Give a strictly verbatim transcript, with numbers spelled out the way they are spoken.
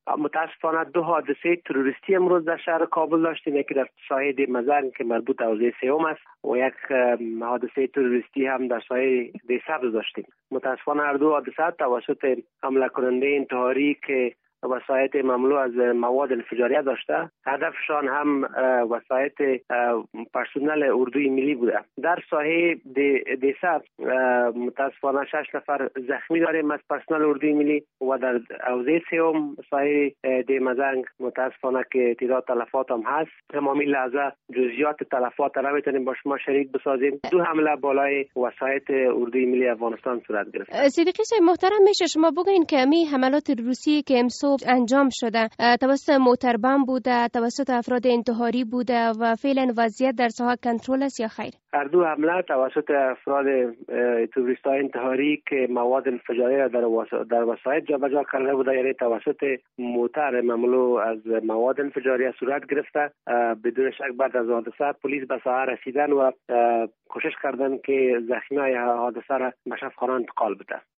متاسفانه دو حادثه تروریستی امروز در شهر کابل داشتیم، یکی در ساحه دیمزنگ که مربوط به حوزه سیوم است و یک حادثه تروریستی هم در ساحه دیسبز داشتیم. متاسفانه هر دو حادثه توسط حمله کننده انتحاری که وسایط مملو از مواد انفجاریه داشته، هدفشان هم وسایط پرسنل اردوی ملی بوده. در ساحه دیسب متاسفانه شش نفر زخمی داریم از پرسنل اردوی ملی و در حوزه سیوم ساحه دیمزنگ متاسفانه که تعداد تلفات هم هست. تمامی لحظه جزئیات تلفات را نمیتونیم با شما شریک بسازیم. دو حمله بالای وسایط اردوی ملی افغانستان صورت گرفت. صدیقی صاحب محترم، میشه شما بگین که می حملات روسی که امس انجام شده توسط موتربم بوده، توسط افراد انتحاری بوده و فعلا وضعیت در ساحه کنترل است یا خیر؟ هر دو حمله توسط افراد تروریستای انتحاری که مواد انفجاری را در وس... در وسایط جابجا کرده بوده، یعنی توسط موتر مملو از مواد انفجاری صورت گرفته. بدون شک بعد از حادثه پلیس به ساحه رسیدن و کوشش کردن که زخمیای حادثه را به شفاخانه انتقال بده.